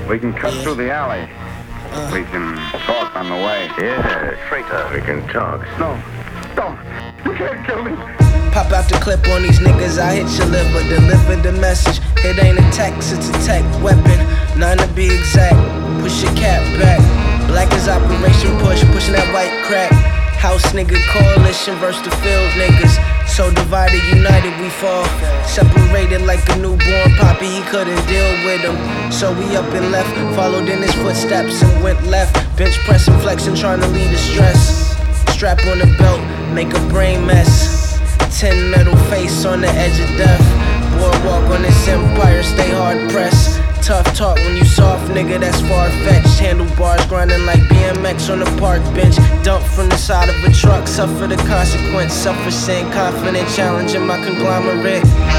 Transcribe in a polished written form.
We can cut through the alley. We can talk on the way. Yeah, traitor. We can talk. No. You can't kill me. Pop out the clip on these niggas, I hit your liver, deliver the message. It ain't a text, it's a tech weapon. None to be exact, push your cap back. Black is Operation Push, pushing that white crack. House nigga coalition versus the field niggas. So divided, united we fall. Separated like a newborn poppy, he couldn't deal with him. So we up and left, followed in his footsteps and went left. Bench pressing, flexing, trying to lead the stress. Strap on the belt, make a brain mess. 10 metal face on the edge of death. Boardwalk on this empire, stay hard pressed. Tough talk when you soft, nigga, that's far-fetched. Handlebars grinding like BMX on the park bench. Dump from the side of a truck, suffer the consequence. Suffer saying confident, challenging my conglomerate.